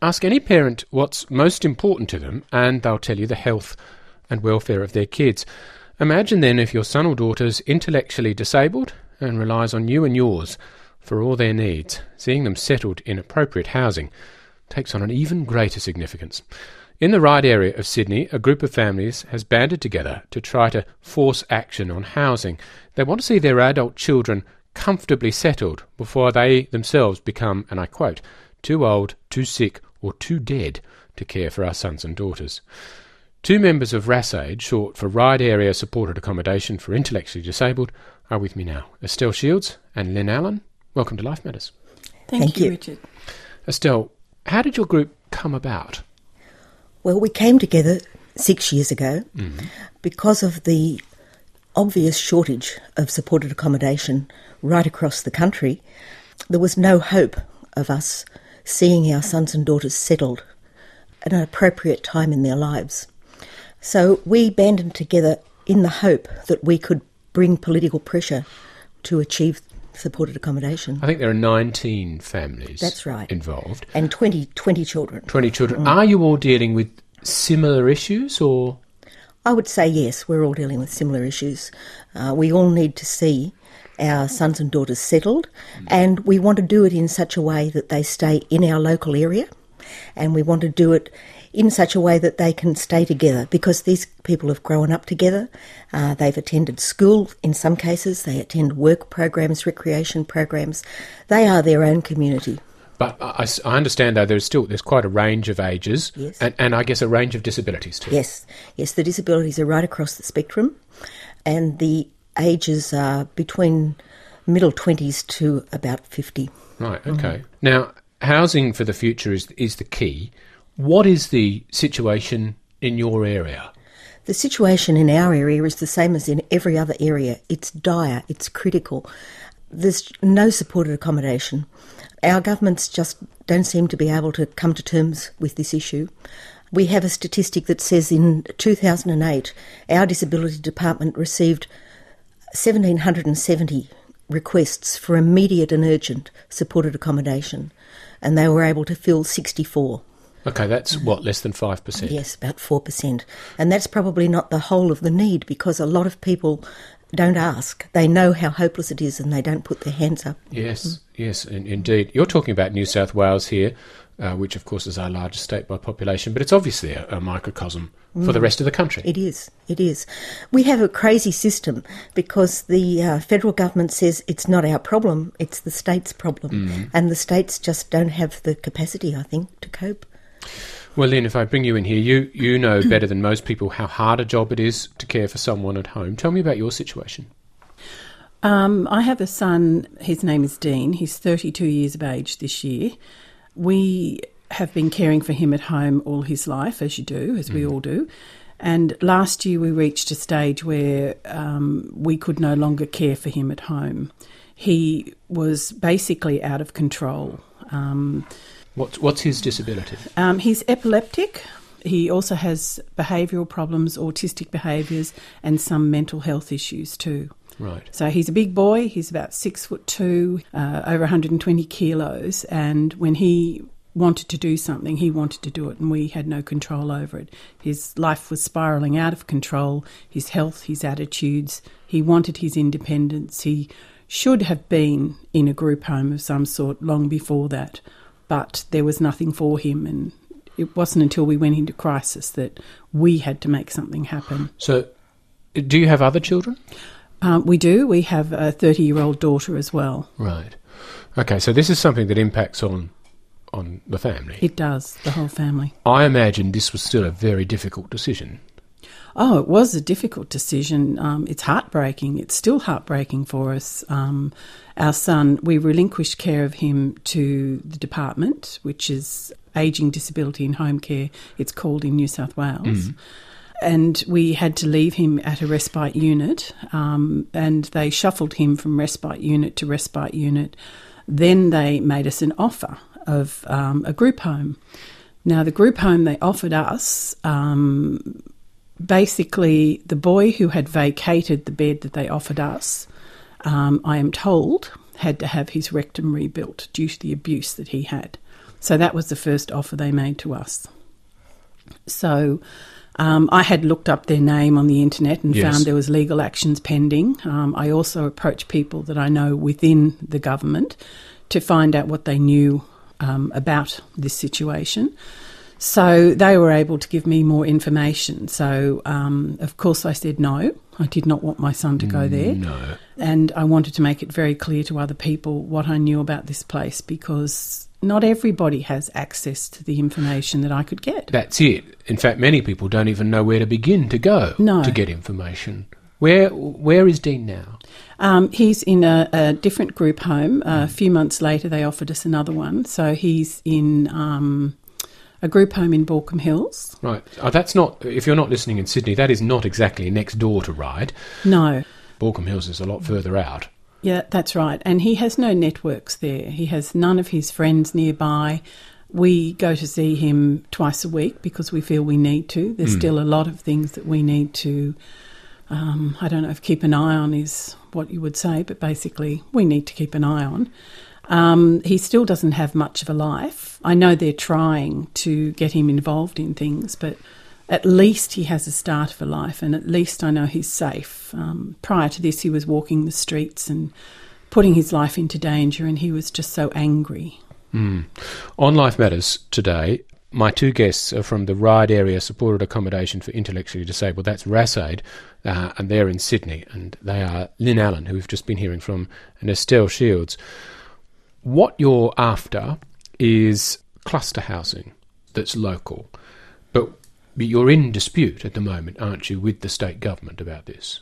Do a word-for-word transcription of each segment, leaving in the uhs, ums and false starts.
Ask any parent what's most important to them and they'll tell you the health and welfare of their kids. Imagine then if your son or daughter's intellectually disabled and relies on you and yours for all their needs. Seeing them settled in appropriate housing takes on an even greater significance. In the Ryde area of Sydney, a group of families has banded together to try to force action on housing. They want to see their adult children comfortably settled before they themselves become, and I quote, too old, too sick or too dead to care for our sons and daughters. Two members of RASAID, short for Ryde Area Supported Accommodation for Intellectually Disabled, are with me now. Estelle Shields and Lynn Allen, welcome to Life Matters. Thank, Thank you, you, Richard. Estelle, how did your group come about? Well, we came together six years ago mm-hmm. because of the obvious shortage of supported accommodation right across the country. There was no hope of us seeing our sons and daughters settled at an appropriate time in their lives. So we banded together in the hope that we could bring political pressure to achieve supported accommodation. I think there are nineteen families That's right. involved. And twenty, twenty children. twenty children. Mm. Are you all dealing with similar issues or...? I would say yes, we're all dealing with similar issues. Uh, we all need to see our sons and daughters settled, mm. and we want to do it in such a way that they stay in our local area, and we want to do it in such a way that they can stay together, because these people have grown up together, uh, they've attended school in some cases, they attend work programs, recreation programs, they are their own community. But I, I understand, though, there's still there's quite a range of ages, yes. and, and I guess a range of disabilities too. Yes, yes, the disabilities are right across the spectrum, and the ages are between middle twenties to about fifty. Right, okay. Mm. Now, housing for the future is is the key. What is the situation in your area? The situation in our area is the same as in every other area. It's dire, it's critical. There's no supported accommodation. Our governments just don't seem to be able to come to terms with this issue. We have a statistic that says in two thousand eight, our Disability Department received one thousand seven hundred seventy requests for immediate and urgent supported accommodation, and they were able to fill sixty-four. Okay, that's what, less than five percent? Yes, about four percent. And that's probably not the whole of the need, because a lot of people don't ask. They know how hopeless it is and they don't put their hands up. Yes, mm. yes, in, indeed. You're talking about New South Wales here, uh, which of course is our largest state by population, but it's obviously a, a microcosm mm. for the rest of the country. It is, it is. We have a crazy system because the uh, federal government says it's not our problem, it's the state's problem. Mm. And the states just don't have the capacity, I think, to cope. Well, Lynn, if I bring you in here, you, you know better than most people how hard a job it is to care for someone at home. Tell me about your situation. Um, I have a son, his name is Dean, he's thirty-two years of age this year. We have been caring for him at home all his life, as you do, as mm. we all do. And last year we reached a stage where um, we could no longer care for him at home. He was basically out of control. Um What's, what's his disability? Um, he's epileptic. He also has behavioural problems, autistic behaviours, and some mental health issues too. Right. So he's a big boy. He's about six foot two, uh, over one hundred twenty kilos. And when he wanted to do something, he wanted to do it, and we had no control over it. His life was spiralling out of control. His health, his attitudes. He wanted his independence. He should have been in a group home of some sort long before that. But there was nothing for him, and it wasn't until we went into crisis that we had to make something happen. So, do you have other children? Um, we do. We have a thirty-year-old daughter as well. Right. Okay, so this is something that impacts on on the family. It does, the whole family. I imagine this was still a very difficult decision. Oh, it was a difficult decision. Um, it's heartbreaking. It's still heartbreaking for us. Um, our son, we relinquished care of him to the department, which is Ageing, Disability and Home Care, it's called in New South Wales. Mm. And we had to leave him at a respite unit, um, and they shuffled him from respite unit to respite unit. Then they made us an offer of um, a group home. Now, the group home they offered us... Um, Basically, the boy who had vacated the bed that they offered us, um, I am told, had to have his rectum rebuilt due to the abuse that he had. So that was the first offer they made to us. So um, I had looked up their name on the internet and Yes. found there was legal actions pending. Um, I also approached people that I know within the government to find out what they knew um, about this situation. So they were able to give me more information. So, um, of course, I said no. I did not want my son to go there. No. And I wanted to make it very clear to other people what I knew about this place, because not everybody has access to the information that I could get. That's it. In fact, many people don't even know where to begin to go No. to get information. Where Where is Dean now? Um, he's in a, a different group home. Uh, a few months later, they offered us another one. So he's in um, a group home in Baulkham Hills. Right. Oh, that's not, if you're not listening in Sydney, that is not exactly next door to Ryde. No. Baulkham Hills is a lot further out. Yeah, that's right. And he has no networks there. He has none of his friends nearby. We go to see him twice a week because we feel we need to. There's Mm. still a lot of things that we need to, um, I don't know if keep an eye on is what you would say, but basically we need to keep an eye on. Um, he still doesn't have much of a life. I know they're trying to get him involved in things, but at least he has a start of a life, and at least I know he's safe. Um, prior to this, he was walking the streets and putting his life into danger, and he was just so angry. Mm. On Life Matters today, my two guests are from the Ryde Area Supported Accommodation for Intellectually Disabled. That's RASAID, uh, and they're in Sydney. And they are Lynn Allen, who we've just been hearing from, and Estelle Shields. What you're after is cluster housing that's local. But you're in dispute at the moment, aren't you, with the state government about this?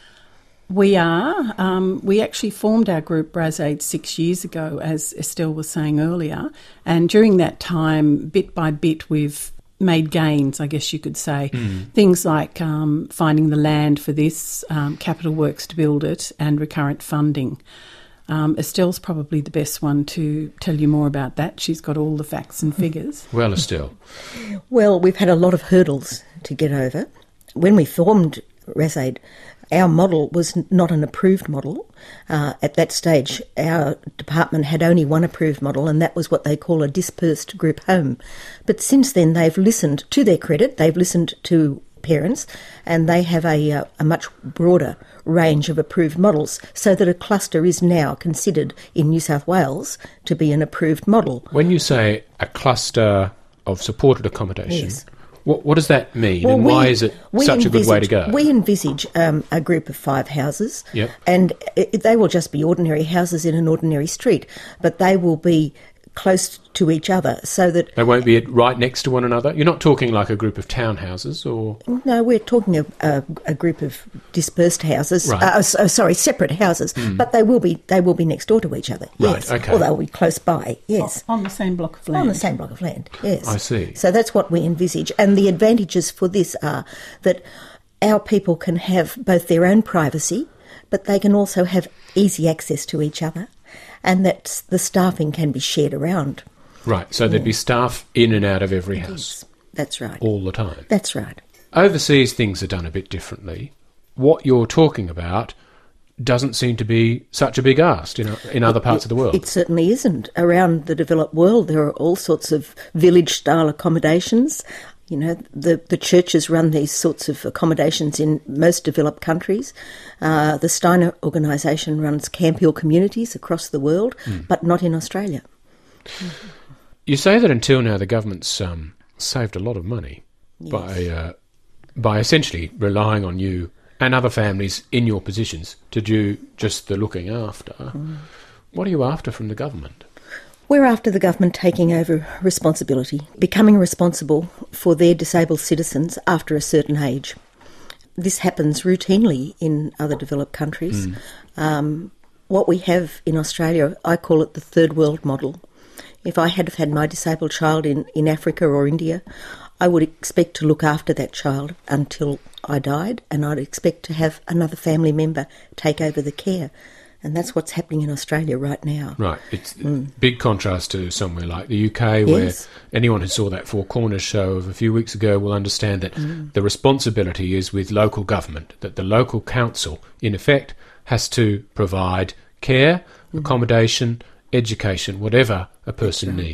We are. Um, we actually formed our group RASAID six years ago, as Estelle was saying earlier. And during that time, bit by bit, we've made gains, I guess you could say. Mm. Things like um, finding the land for this, um, capital works to build it, and recurrent funding. Um, Estelle's probably the best one to tell you more about that. She's got all the facts and figures. Well, Estelle. Well, we've had a lot of hurdles to get over. When we formed RASAID, our model was not an approved model. Uh, at that stage, our department had only one approved model, and that was what they call a dispersed group home. But since then, they've listened, to their credit, they've listened to parents, and they have a, uh, a much broader range of approved models, so that a cluster is now considered in New South Wales to be an approved model. When you say a cluster of supported accommodation, yes. what, what does that mean, well, and we, why is it such a good way to go? We envisage um, a group of five houses, yep. and it, they will just be ordinary houses in an ordinary street, but they will be close to each other, so that they won't be right next to one another. You're not talking like a group of townhouses, or no, we're talking a, a, a group of dispersed houses. Right. Uh, so, sorry, separate houses, mm. but they will be they will be next door to each other. Right. Yes. Okay. Or they'll be close by. Yes. On the same block of land. On the same block of land. Yes. I see. So that's what we envisage, and the advantages for this are that our people can have both their own privacy, but they can also have easy access to each other, and that the staffing can be shared around. Right, so there'd be staff in and out of every house. Yes, that's right. All the time. That's right. Overseas, things are done a bit differently. What you're talking about doesn't seem to be such a big ask in, in other parts it, of the world. It certainly isn't. Around the developed world, there are all sorts of village-style accommodations. You know, the, the churches run these sorts of accommodations in most developed countries. Uh, the Steiner organisation runs Camp-Hill communities across the world, mm. but not in Australia. Mm-hmm. You say that until now the government's um, saved a lot of money yes. by uh, by essentially relying on you and other families in your positions to do just the looking after. Mm. What are you after from the government? We're after the government taking over responsibility, becoming responsible for their disabled citizens after a certain age. This happens routinely in other developed countries. Mm. Um, what we have in Australia, I call it the third world model. If I had had my disabled child in, in Africa or India, I would expect to look after that child until I died, and I'd expect to have another family member take over the care. And that's what's happening in Australia right now. Right. It's mm. big contrast to somewhere like the U K, yes. where anyone who saw that Four Corners show of a few weeks ago will understand that mm. the responsibility is with local government, that the local council, in effect, has to provide care, mm. accommodation, education, whatever a person That's right. needs.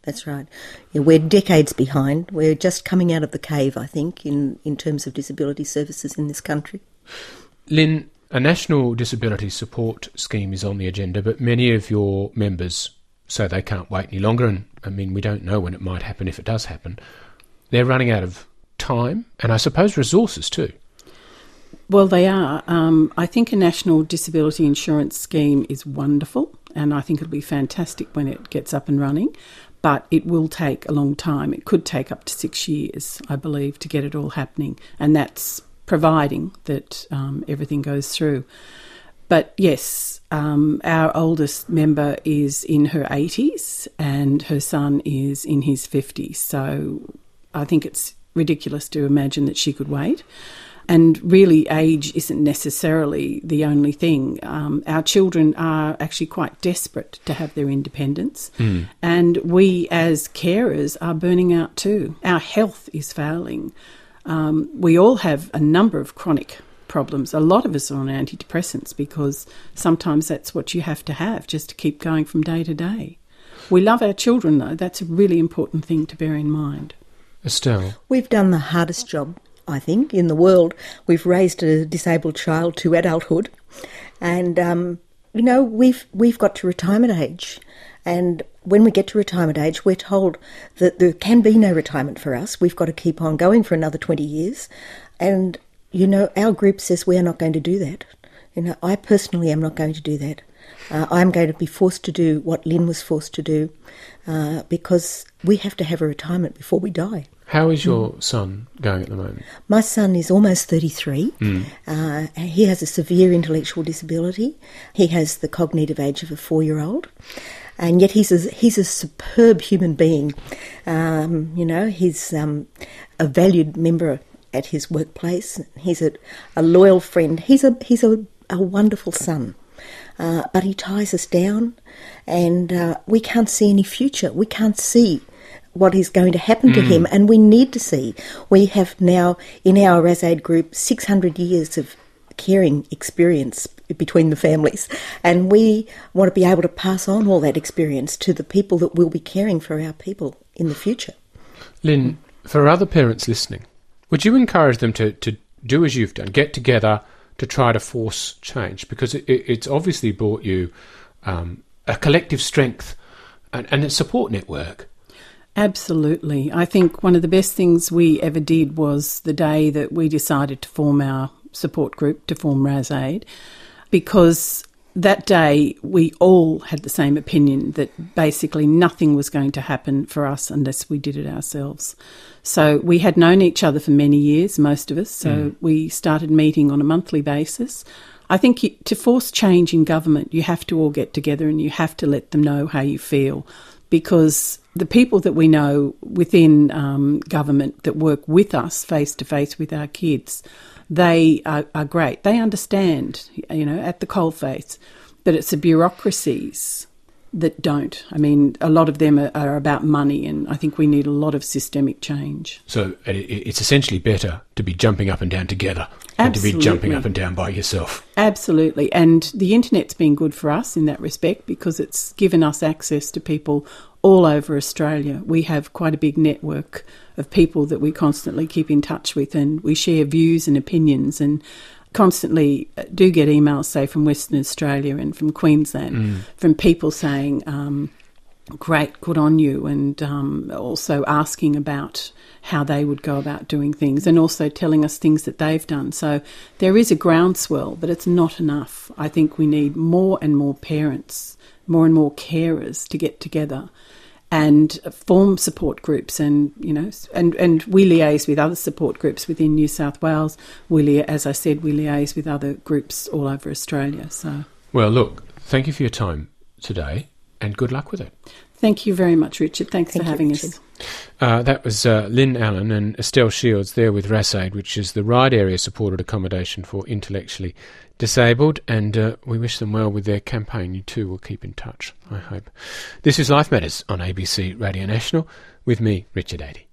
That's right. Yeah, we're decades behind. We're just coming out of the cave, I think, in, in terms of disability services in this country. Lynn, a national disability support scheme is on the agenda, but many of your members say they can't wait any longer, and I mean, we don't know when it might happen if it does happen. They're running out of time, and I suppose resources too. Well, they are. Um, I think a national disability insurance scheme is wonderful, and I think it'll be fantastic when it gets up and running, but it will take a long time. It could take up to six years, I believe, to get it all happening, and that's providing that um, everything goes through. But yes, um, our oldest member is in her eighties and her son is in his fifties, so I think it's ridiculous to imagine that she could wait. And really, age isn't necessarily the only thing. Um, our children are actually quite desperate to have their independence. Mm. And we as carers are burning out too. Our health is failing. Um, we all have a number of chronic problems. A lot of us are on antidepressants because sometimes that's what you have to have just to keep going from day to day. We love our children, though. That's a really important thing to bear in mind. Estelle? We've done the hardest job, I think, in the world. We've raised a disabled child to adulthood, and um, you know we've we've got to retirement age, and when we get to retirement age, we're told that there can be no retirement for us. We've got to keep on going for another twenty years, and you know our group says we are not going to do that. You know, I personally am not going to do that. Uh, I'm going to be forced to do what Lynn was forced to do uh, because we have to have a retirement before we die. How is your mm. son going at the moment? My son is almost thirty-three. Mm. Uh, he has a severe intellectual disability. He has the cognitive age of a four-year-old. And yet he's a, he's a superb human being. Um, you know, he's um, a valued member at his workplace. He's a, a loyal friend. He's a he's a, a wonderful son. Uh, but he ties us down, and uh, we can't see any future. We can't see what is going to happen mm. to him, and we need to see. We have now, in our RASAID group, six hundred years of caring experience between the families, and we want to be able to pass on all that experience to the people that will be caring for our people in the future. Lynn, for other parents listening, would you encourage them to, to do as you've done, get together to try to force change? Because it, it's obviously brought you um, a collective strength and, and a support network. Absolutely. I think one of the best things we ever did was the day that we decided to form our support group, to form RASAID, because that day we all had the same opinion that basically nothing was going to happen for us unless we did it ourselves. So we had known each other for many years, most of us, so mm. we started meeting on a monthly basis. I think you, to force change in government, you have to all get together and you have to let them know how you feel, because the people that we know within um, government that work with us face-to-face with our kids, they are, are great. They understand, you know, at the coalface, but it's the bureaucracies that don't. I mean, a lot of them are, are about money, and I think we need a lot of systemic change. So it's essentially better to be jumping up and down together than to be jumping up and down by yourself. Absolutely. And the internet's been good for us in that respect because it's given us access to people all over Australia. We have quite a big network of people that we constantly keep in touch with, and we share views and opinions, and constantly do get emails, say, from Western Australia and from Queensland, mm. from people saying, um, great, good on you, and um, also asking about how they would go about doing things, and also telling us things that they've done. So there is a groundswell, but it's not enough. I think we need more and more parents, more and more carers to get together and form support groups, and you know, and, and we liaise with other support groups within New South Wales. We, lia- as I said, we liaise with other groups all over Australia. So, well, look, thank you for your time today, and good luck with it. Thank you very much, Richard. Thanks Thank for having you, us. Uh, that was uh, Lynn Allen and Estelle Shields there with RASAID, which is the Ryde Area Supported Accommodation for Intellectually Disabled, and uh, we wish them well with their campaign. You too will keep in touch, I hope. This is Life Matters on A B C Radio National with me, Richard Adey.